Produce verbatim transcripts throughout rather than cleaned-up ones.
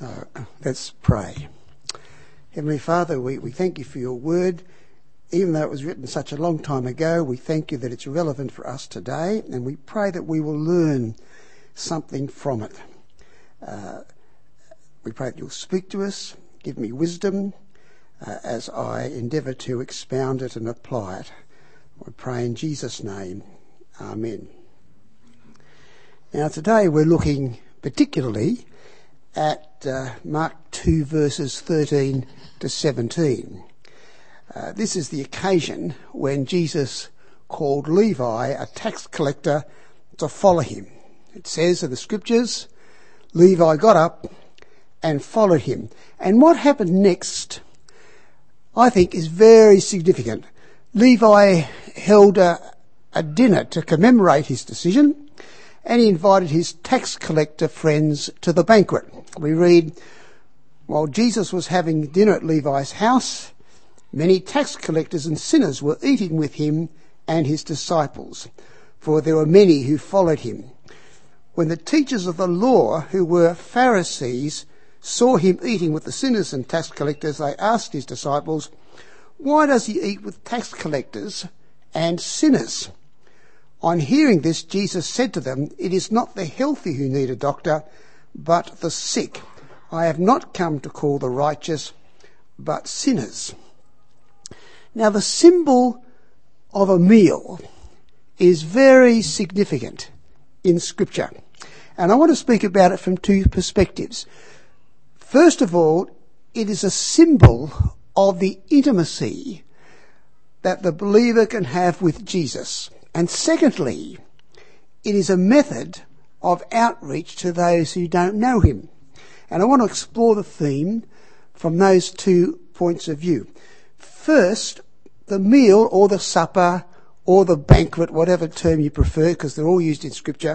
So let's pray. Heavenly Father, we, we thank you for your word. Even though it was written such a long time ago, we thank you that it's relevant for us today, and we pray that we will learn something from it. Uh, we pray that you'll speak to us, give me wisdom uh, as I endeavour to expound it and apply it. We pray in Jesus' name. Amen. Now today we're looking particularly at uh, Mark two verses thirteen to seventeen. Uh, this is the occasion when Jesus called Levi, a tax collector, to follow him. It says in the scriptures, Levi got up and followed him. And what happened next, I think, is very significant. Levi held a, a dinner to commemorate his decision, and he invited his tax collector friends to the banquet. We read, while Jesus was having dinner at Levi's house, many tax collectors and sinners were eating with him and his disciples, for there were many who followed him. When the teachers of the law, who were Pharisees, saw him eating with the sinners and tax collectors, they asked his disciples, "Why does he eat with tax collectors and sinners?" On hearing this, Jesus said to them, "It is not the healthy who need a doctor, but the sick. I have not come to call the righteous, but sinners." Now, the symbol of a meal is very significant in Scripture, and I want to speak about it from two perspectives. First of all, it is a symbol of the intimacy that the believer can have with Jesus. And secondly, it is a method of outreach to those who don't know him. And I want to explore the theme from those two points of view. First, the meal or the supper or the banquet, whatever term you prefer, because they're all used in Scripture,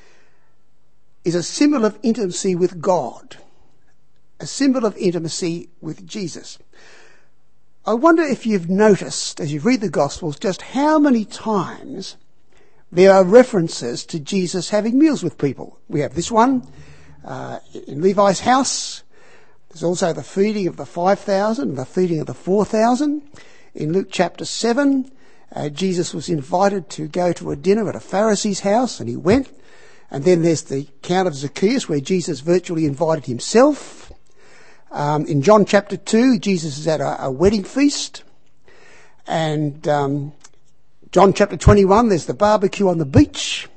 is a symbol of intimacy with God, a symbol of intimacy with Jesus. I wonder if you've noticed, as you read the Gospels, just how many times there are references to Jesus having meals with people. We have this one uh, in Levi's house. There's also the feeding of the five thousand and the feeding of the four thousand. In Luke chapter seven, uh, Jesus was invited to go to a dinner at a Pharisee's house, and he went. And then there's the account of Zacchaeus, where Jesus virtually invited himself. Um, in John chapter two, Jesus is at a, a wedding feast. And um, John chapter twenty-one, there's the barbecue on the beach.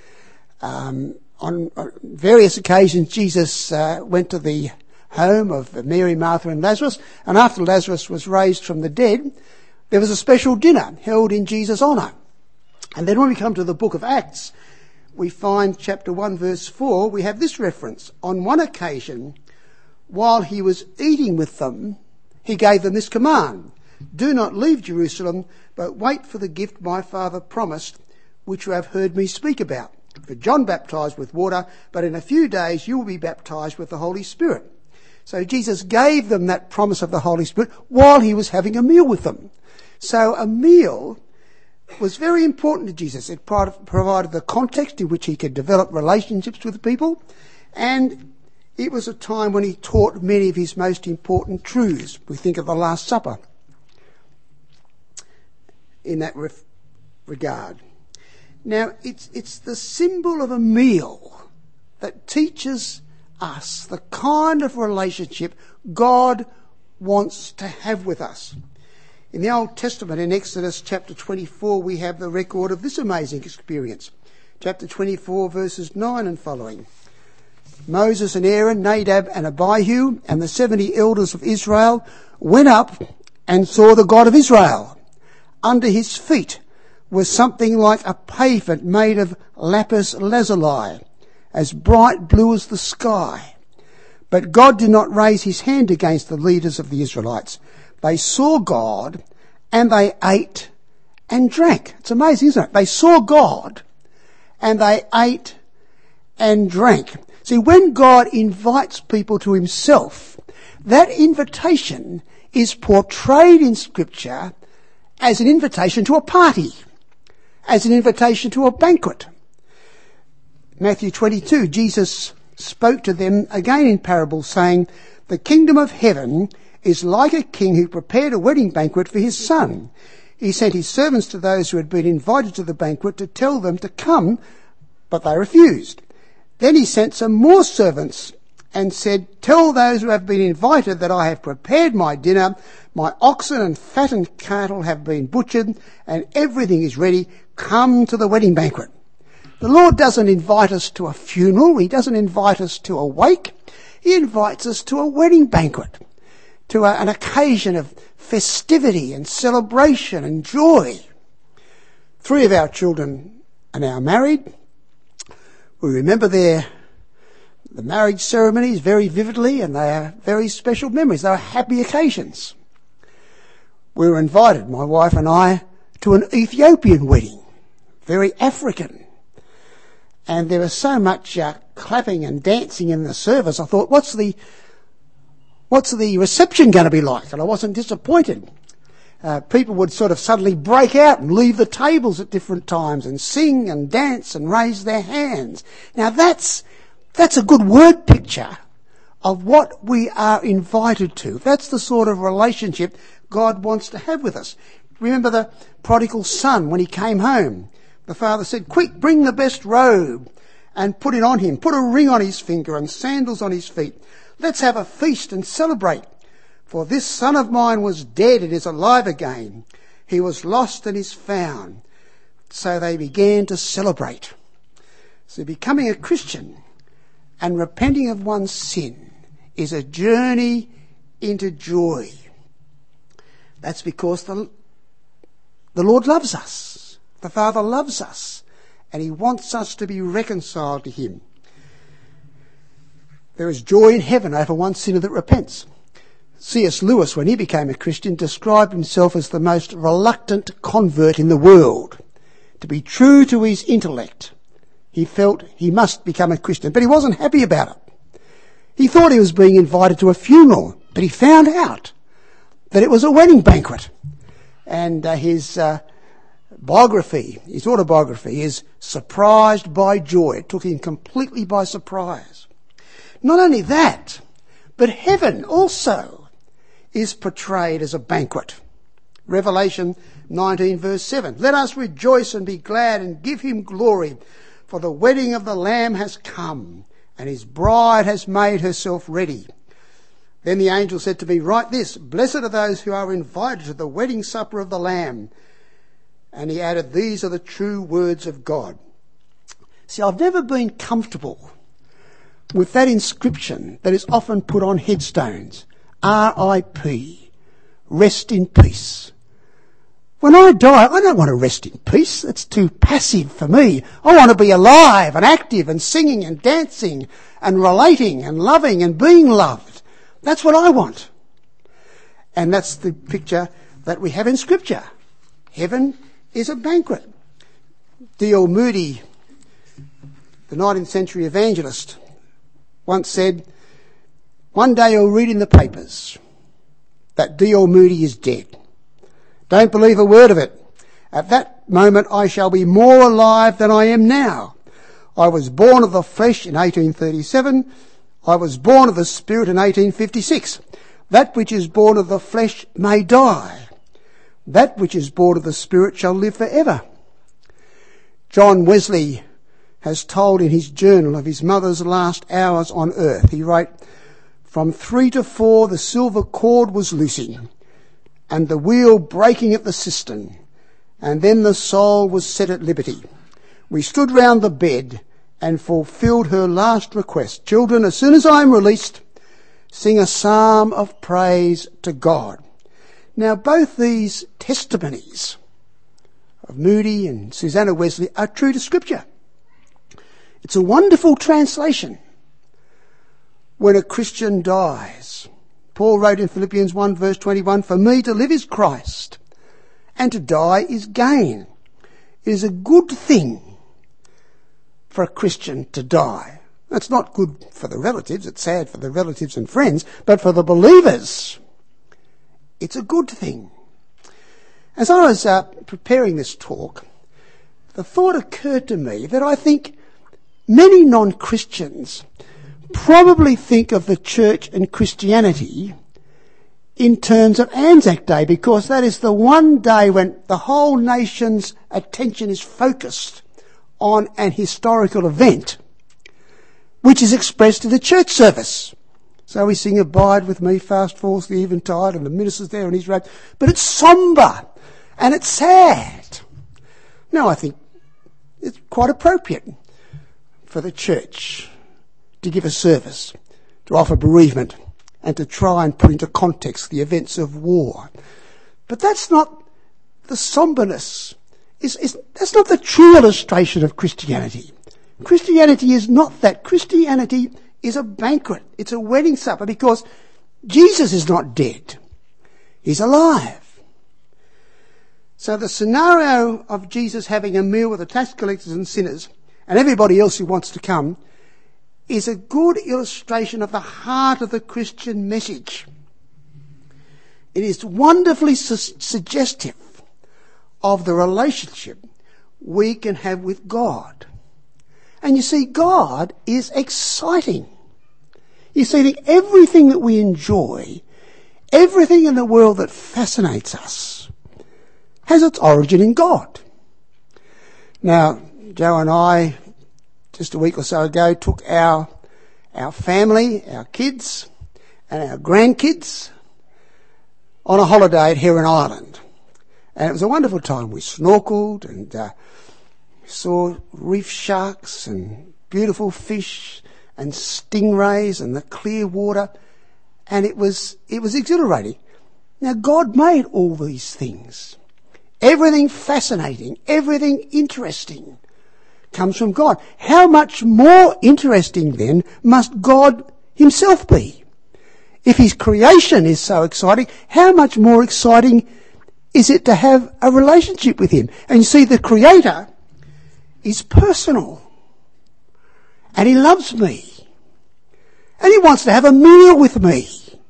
Um, on, on various occasions, Jesus uh, went to the home of Mary, Martha and Lazarus. And after Lazarus was raised from the dead, there was a special dinner held in Jesus' honour. And then when we come to the book of Acts, we find chapter one verse four, we have this reference. On one occasion, while he was eating with them, he gave them this command: "Do not leave Jerusalem, but wait for the gift my Father promised, which you have heard me speak about. For John baptized with water, but in a few days you will be baptized with the Holy Spirit." So Jesus gave them that promise of the Holy Spirit while he was having a meal with them. So a meal was very important to Jesus. It provided the context in which he could develop relationships with people, and it was a time when he taught many of his most important truths. We think of the Last Supper in that ref- regard. Now, it's, it's the symbol of a meal that teaches us the kind of relationship God wants to have with us. In the Old Testament, in Exodus chapter twenty-four, we have the record of this amazing experience. Chapter twenty-four, verses nine and following. Moses and Aaron, Nadab and Abihu, and the seventy elders of Israel went up and saw the God of Israel. Under his feet was something like a pavement made of lapis lazuli, as bright blue as the sky. But God did not raise his hand against the leaders of the Israelites. They saw God and they ate and drank. It's amazing, isn't it? They saw God and they ate and drank. See, when God invites people to himself, that invitation is portrayed in Scripture as an invitation to a party, as an invitation to a banquet. Matthew twenty-two, Jesus spoke to them again in parables, saying, "The kingdom of heaven is like a king who prepared a wedding banquet for his son. He sent his servants to those who had been invited to the banquet to tell them to come, but they refused. Then he sent some more servants and said, 'Tell those who have been invited that I have prepared my dinner. My oxen and fattened cattle have been butchered, and everything is ready. Come to the wedding banquet.'" The Lord doesn't invite us to a funeral. He doesn't invite us to a wake. He invites us to a wedding banquet, to a, an occasion of festivity and celebration and joy. Three of our children are now married. We remember their the marriage ceremonies very vividly, and they are very special memories. They are happy occasions. We were invited, my wife and I, to an Ethiopian wedding, very African. And there was so much uh, clapping and dancing in the service. I thought, what's the what's the reception going to be like? And I wasn't disappointed. Uh, people would sort of suddenly break out and leave the tables at different times and sing and dance and raise their hands. Now that's that's a good word picture of what we are invited to. That's the sort of relationship God wants to have with us. Remember the prodigal son when he came home? The father said, "Quick, bring the best robe and put it on him. Put a ring on his finger and sandals on his feet. Let's have a feast and celebrate. For this son of mine was dead and is alive again. He was lost and is found." So they began to celebrate. So becoming a Christian and repenting of one's sin is a journey into joy. That's because the, the Lord loves us. The Father loves us, and he wants us to be reconciled to him. There is joy in heaven over one sinner that repents. C S Lewis, when he became a Christian, described himself as the most reluctant convert in the world. To be true to his intellect, he felt he must become a Christian, but he wasn't happy about it. He thought he was being invited to a funeral, but he found out that it was a wedding banquet. And uh, his uh, biography, his autobiography, is Surprised by Joy. It took him completely by surprise. Not only that, but heaven also is portrayed as a banquet. Revelation nineteen verse seven. "Let us rejoice and be glad and give him glory, for the wedding of the Lamb has come, and his bride has made herself ready." Then the angel said to me, "Write this, blessed are those who are invited to the wedding supper of the Lamb." And he added, "These are the true words of God." See, I've never been comfortable with that inscription that is often put on headstones. R I P, rest in peace. When I die, I don't want to rest in peace. That's too passive for me. I want to be alive and active and singing and dancing and relating and loving and being loved. That's what I want. And that's the picture that we have in Scripture. Heaven is a banquet. D L Moody, the nineteenth century evangelist, once said, "One day you'll read in the papers that D L Moody is dead. Don't believe a word of it. At that moment I shall be more alive than I am now. I was born of the flesh in eighteen thirty-seven. I was born of the Spirit in eighteen fifty-six. That which is born of the flesh may die. That which is born of the Spirit shall live forever." John Wesley has told in his journal of his mother's last hours on earth. He wrote, "From three to four the silver cord was loosing, and the wheel breaking at the cistern, and then the soul was set at liberty. We stood round the bed and fulfilled her last request. Children, as soon as I am released, sing a psalm of praise to God." Now, both these testimonies of Moody and Susanna Wesley are true to Scripture. It's a wonderful translation. When a Christian dies, Paul wrote in Philippians one verse twenty-one, "For me to live is Christ, and to die is gain." It is a good thing for a Christian to die. That's not good for the relatives, it's sad for the relatives and friends, but for the believers, it's a good thing. As I was uh, preparing this talk, the thought occurred to me that I think many non-Christians probably think of the church and Christianity in terms of Anzac Day, because that is the one day when the whole nation's attention is focused on an historical event, which is expressed in the church service. So we sing "Abide with me, fast falls the eventide," and the minister's there in his robe. But it's sombre and it's sad. Now, I think it's quite appropriate for the church to give a service, to offer bereavement, and to try and put into context the events of war. But that's not the sombreness. It's, it's, that's not the true illustration of Christianity. Christianity is not that. Christianity is a banquet. It's a wedding supper, because Jesus is not dead. He's alive. So the scenario of Jesus having a meal with the tax collectors and sinners and everybody else who wants to come is a good illustration of the heart of the Christian message. It is wonderfully su- suggestive of the relationship we can have with God. And you see, God is exciting. You see, that everything that we enjoy, everything in the world that fascinates us, has its origin in God. Now, Joe and I, just a week or so ago, took our our family, our kids, and our grandkids on a holiday at Heron Island. And it was a wonderful time. We snorkeled and uh, saw reef sharks and beautiful fish and stingrays and the clear water. And it was it was exhilarating. Now, God made all these things. Everything fascinating, everything interesting comes from God. How much more interesting then must God himself be? If his creation is so exciting, how much more exciting is it to have a relationship with him? And you see, the Creator is personal. And he loves me. And he wants to have a meal with me.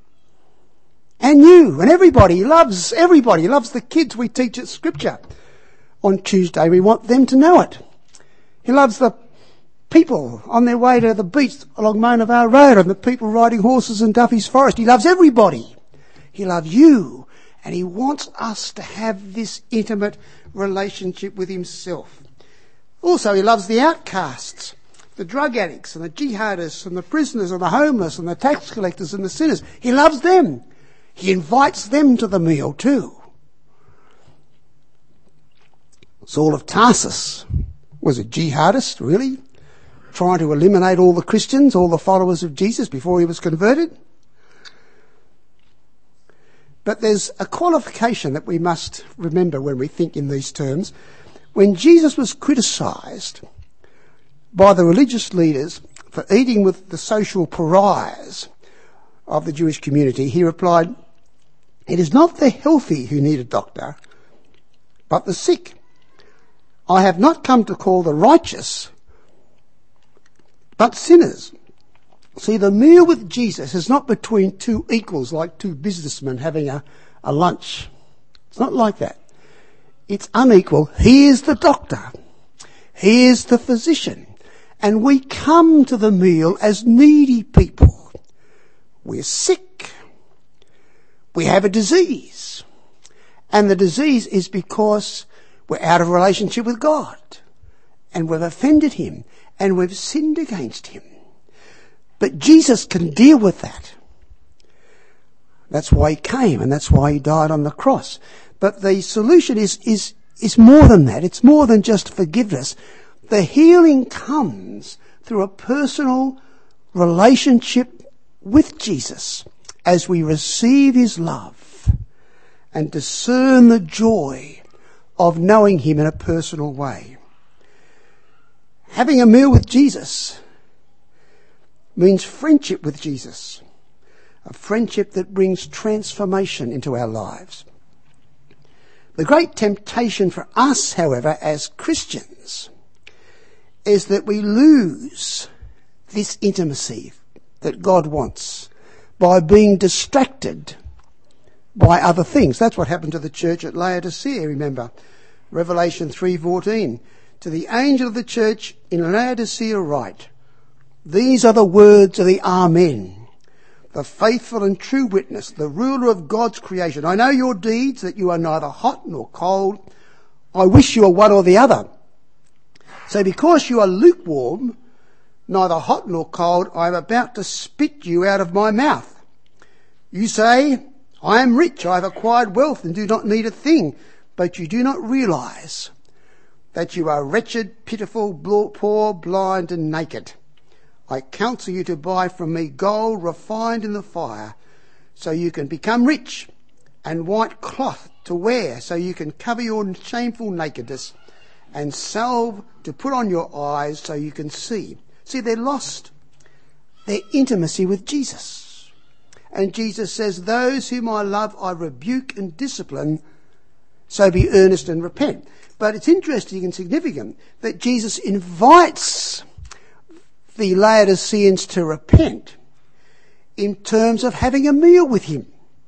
And you and everybody. He loves everybody. He loves the kids we teach at Scripture. On Tuesday, we want them to know it. He loves the people on their way to the beach along Mona Vale Road and the people riding horses in Duffy's Forest. He loves everybody. He loves you. And he wants us to have this intimate relationship with himself. Also, he loves the outcasts, the drug addicts and the jihadists and the prisoners and the homeless and the tax collectors and the sinners. He loves them. He invites them to the meal too. Saul of Tarsus was a jihadist, really, trying to eliminate all the Christians, all the followers of Jesus before he was converted. But there's a qualification that we must remember when we think in these terms. When Jesus was criticised by the religious leaders for eating with the social pariahs of the Jewish community, he replied, "It is not the healthy who need a doctor, but the sick. I have not come to call the righteous, but sinners." See, the meal with Jesus is not between two equals, like two businessmen having a, a lunch. It's not like that. It's unequal. He is the doctor. He is the physician. And we come to the meal as needy people. We're sick. We have a disease. And the disease is because we're out of relationship with God. And we've offended him. And we've sinned against him. But Jesus can deal with that. That's why he came, and that's why he died on the cross. But the solution is, is, is more than that. It's more than just forgiveness. The healing comes through a personal relationship with Jesus as we receive his love and discern the joy of knowing him in a personal way. Having a meal with Jesus means friendship with Jesus, a friendship that brings transformation into our lives. The great temptation for us, however, as Christians, is that we lose this intimacy that God wants by being distracted by other things. That's what happened to the church at Laodicea, remember. Revelation three fourteen. To the angel of the church in Laodicea write, These are the words of the Amen, the faithful and true witness, the ruler of God's creation. I know your deeds, that you are neither hot nor cold. I wish you were one or the other. So because you are lukewarm, neither hot nor cold, I am about to spit you out of my mouth. You say, I am rich, I have acquired wealth and do not need a thing, but you do not realize that you are wretched, pitiful, poor, blind and naked. I counsel you to buy from me gold refined in the fire, so you can become rich, and white cloth to wear, so you can cover your shameful nakedness, and salve to put on your eyes, so you can see. See, they lost their intimacy with Jesus. And Jesus says, those whom I love I rebuke and discipline, so be earnest and repent. But it's interesting and significant that Jesus invites the Laodiceans to repent in terms of having a meal with him.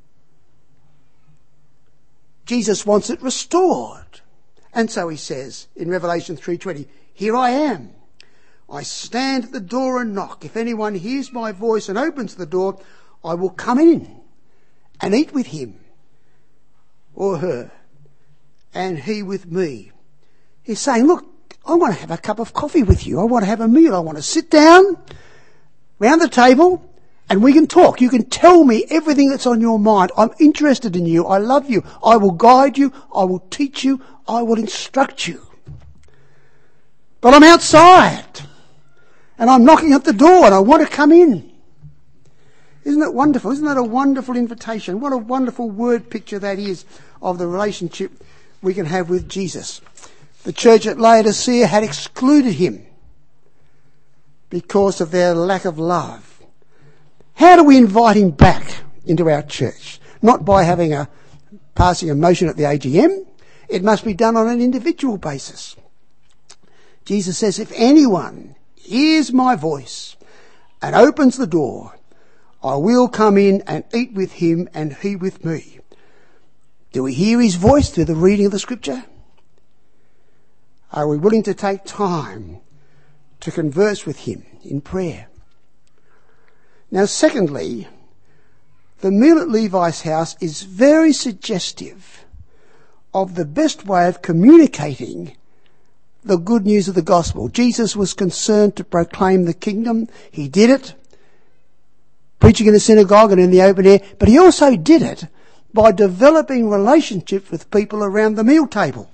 Jesus wants it restored. And so he says in Revelation three twenty, here I am. I stand at the door and knock. If anyone hears my voice and opens the door, I will come in and eat with him or her, and he with me. He's saying, look, I want to have a cup of coffee with you. I want to have a meal. I want to sit down round the table and we can talk. You can tell me everything that's on your mind. I'm interested in you. I love you. I will guide you. I will teach you. I will instruct you. But I'm outside and I'm knocking at the door and I want to come in. Isn't it wonderful? Isn't that a wonderful invitation? What a wonderful word picture that is of the relationship we can have with Jesus. The church at Laodicea had excluded him because of their lack of love. How do we invite him back into our church? Not by having a passing a motion at the A G M. It must be done on an individual basis. Jesus says, if anyone hears my voice and opens the door, I will come in and eat with him and he with me. Do we hear his voice through the reading of the scripture? Are we willing to take time to converse with him in prayer? Now, secondly, the meal at Levi's house is very suggestive of the best way of communicating the good news of the gospel. Jesus was concerned to proclaim the kingdom. He did it, preaching in the synagogue and in the open air, but he also did it by developing relationships with people around the meal table.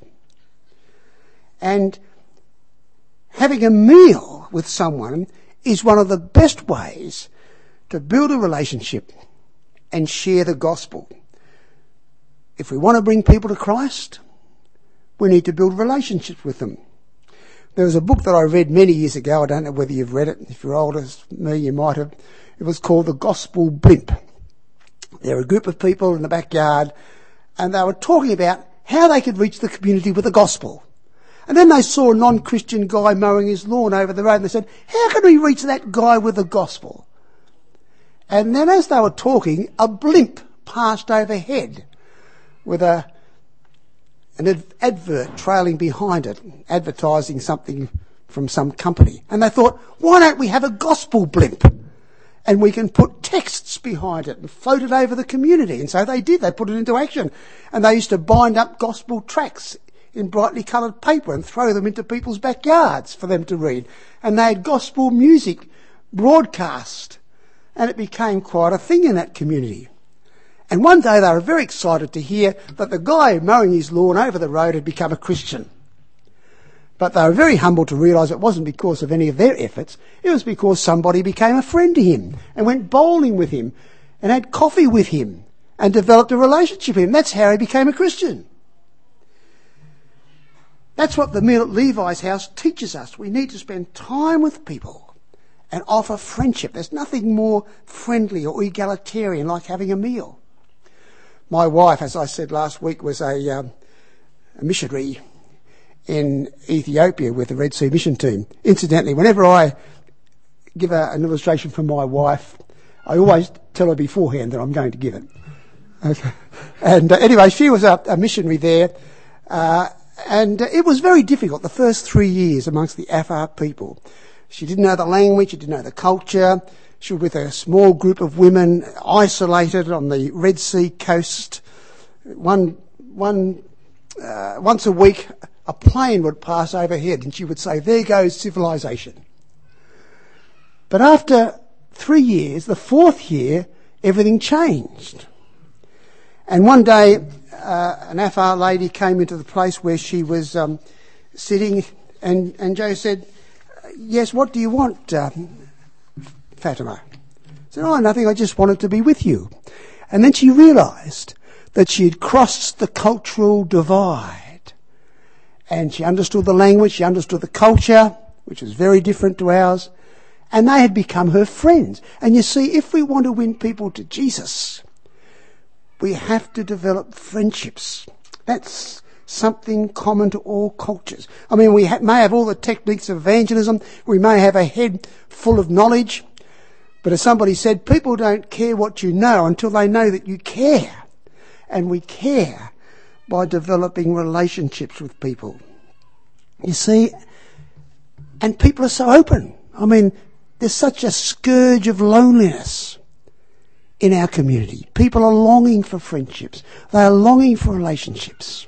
And having a meal with someone is one of the best ways to build a relationship and share the gospel. If we want to bring people to Christ, we need to build relationships with them. There was a book that I read many years ago. I don't know whether you've read it. If you're older as me, you might have. It was called The Gospel Blimp. There were a group of people in the backyard and they were talking about how they could reach the community with the gospel. And then they saw a non-Christian guy mowing his lawn over the road and they said, how can we reach that guy with the gospel? And then as they were talking, a blimp passed overhead with a an ad- advert trailing behind it, advertising something from some company. And they thought, why don't we have a gospel blimp? And we can put texts behind it and float it over the community. And so they did. They put it into action. And they used to bind up gospel tracts in brightly coloured paper and throw them into people's backyards for them to read. And they had gospel music broadcast. And it became quite a thing in that community. And one day they were very excited to hear that the guy mowing his lawn over the road had become a Christian. But they were very humbled to realise it wasn't because of any of their efforts. It was because somebody became a friend to him and went bowling with him and had coffee with him and developed a relationship with him. That's how he became a Christian. That's what the meal at Levi's house teaches us. We need to spend time with people and offer friendship. There's nothing more friendly or egalitarian like having a meal. My wife, as I said last week, was a, um, a missionary in Ethiopia with the Red Sea Mission Team. Incidentally, whenever I give a, an illustration from my wife, I always tell her beforehand that I'm going to give it. Okay. And uh, anyway, she was a, a missionary there, uh, and uh, it was very difficult the first three years amongst the Afar people. She didn't know the language, she didn't know the culture. She was with a small group of women isolated on the Red Sea coast. One, one, uh, once a week, a plane would pass overhead and she would say, "There goes civilization." But after three years, the fourth year, everything changed. And one day, uh, an Afar lady came into the place where she was um, sitting, and, and Joe said, "Yes, what do you want, uh, Fatima?" I said, "Oh, nothing, I just wanted to be with you." And then she realised that she had crossed the cultural divide. And she understood the language, she understood the culture, which was very different to ours, and they had become her friends. And you see, if we want to win people to Jesus, we have to develop friendships. That's something common to all cultures. I mean, we ha- may have all the techniques of evangelism, we may have a head full of knowledge, but as somebody said, people don't care what you know until they know that you care. And we care by developing relationships with people. You see, and people are so open. I mean, there's such a scourge of loneliness in our community. People are longing for friendships. They are longing for relationships.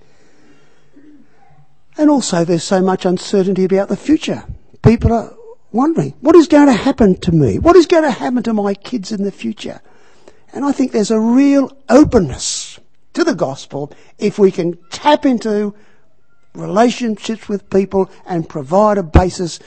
And also there's so much uncertainty about the future. People are wondering, what is going to happen to me? What is going to happen to my kids in the future? And I think there's a real openness to the gospel if we can tap into relationships with people and provide a basis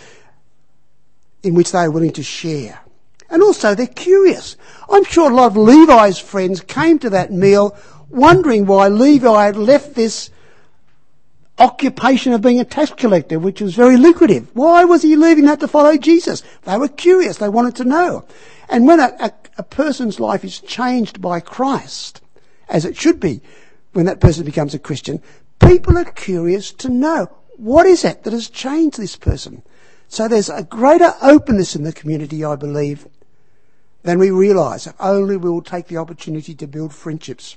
in which they are willing to share. And also they're curious. I'm sure a lot of Levi's friends came to that meal wondering why Levi had left this occupation of being a tax collector, which was very lucrative. Why was he leaving that to follow Jesus? They were curious. They wanted to know. And when a, a, a person's life is changed by Christ, as it should be when that person becomes a Christian, people are curious to know, what is it that has changed this person? So there's a greater openness in the community, I believe, than we realise, if only we will take the opportunity to build friendships.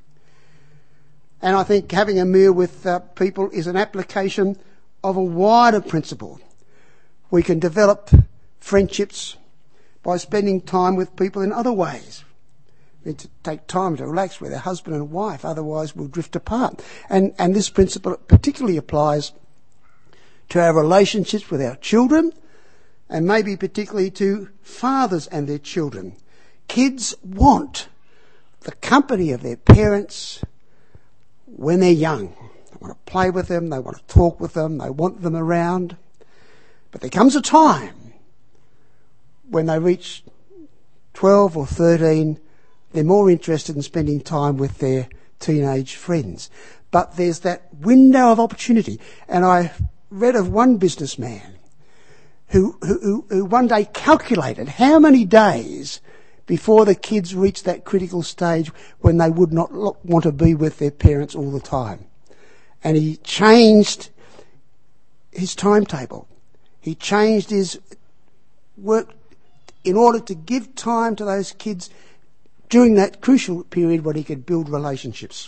And I think having a meal with uh, people is an application of a wider principle. We can develop friendships by spending time with people in other ways. We need to take time to relax with our husband and wife, otherwise we'll drift apart. And, and this principle particularly applies to our relationships with our children, and maybe particularly to fathers and their children. Kids want the company of their parents when they're young. They want to play with them, they want to talk with them, they want them around. But there comes a time when they reach twelve or thirteen, they're more interested in spending time with their teenage friends. But there's that window of opportunity. And I read of one businessman who, who, who one day calculated how many days before the kids reached that critical stage when they would not want to be with their parents all the time. And he changed his timetable. He changed his work in order to give time to those kids during that crucial period when he could build relationships.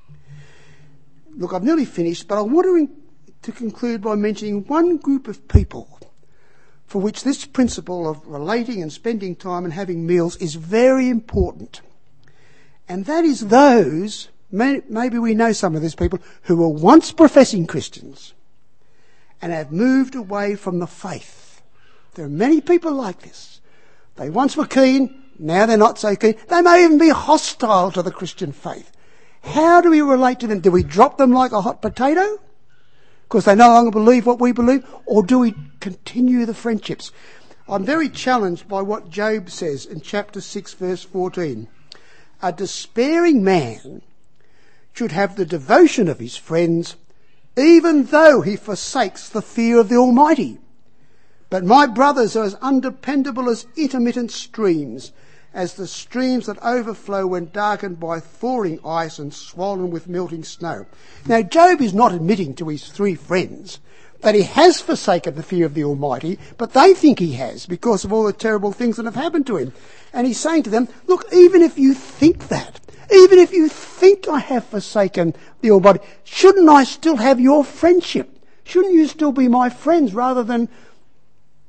Look, I've nearly finished, but I want to, to conclude by mentioning one group of people for which this principle of relating and spending time and having meals is very important. And that is those, may, maybe we know some of these people, who were once professing Christians and have moved away from the faith. There are many people like this. They once were keen, now they're not so keen. They may even be hostile to the Christian faith. How do we relate to them? Do we drop them like a hot potato because they no longer believe what we believe? Or do we continue the friendships? I'm very challenged by what Job says in chapter six, verse fourteen. A despairing man should have the devotion of his friends, even though he forsakes the fear of the Almighty. But my brothers are as undependable as intermittent streams, as the streams that overflow when darkened by thawing ice and swollen with melting snow. Now, Job is not admitting to his three friends that he has forsaken the fear of the Almighty, but they think he has because of all the terrible things that have happened to him. And he's saying to them, look, even if you think that, even if you think I have forsaken the Almighty, shouldn't I still have your friendship? Shouldn't you still be my friends rather than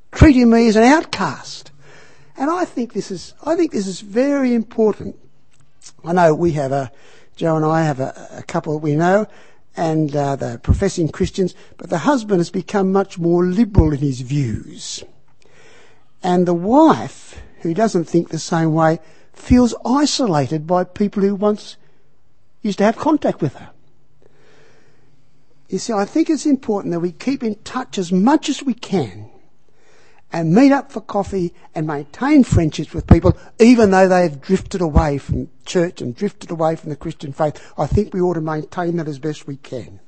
treating me as an outcast. And I think this is, I think this is very important. I know we have a, Joe and I have a, a couple we know, and uh, they're professing Christians, but the husband has become much more liberal in his views. And the wife, who doesn't think the same way, feels isolated by people who once used to have contact with her. You see, I think it's important that we keep in touch as much as we can and meet up for coffee and maintain friendships with people, even though they have drifted away from church and drifted away from the Christian faith. I think we ought to maintain that as best we can.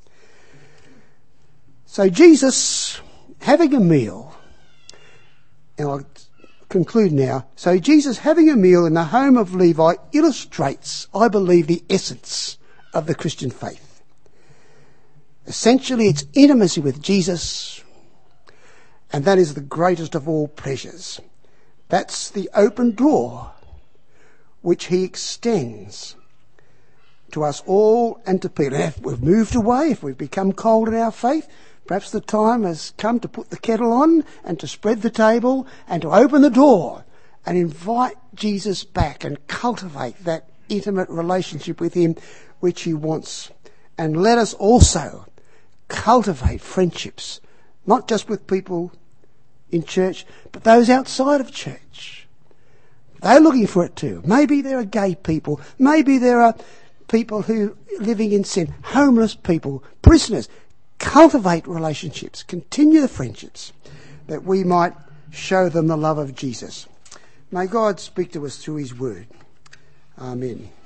So Jesus, having a meal, and I'll conclude now. So Jesus having a meal in the home of Levi illustrates, I believe, the essence of the Christian faith. Essentially, it's intimacy with Jesus, and that is the greatest of all pleasures. That's the open door which he extends to us all and to Peter. If we've moved away, if we've become cold in our faith, perhaps the time has come to put the kettle on and to spread the table and to open the door and invite Jesus back and cultivate that intimate relationship with him which he wants. And let us also cultivate friendships, not just with people in church, but those outside of church. They're looking for it too. Maybe there are gay people. Maybe there are people who are living in sin, homeless people, prisoners. Cultivate relationships, continue the friendships, that we might show them the love of Jesus. May God speak to us through his word. Amen.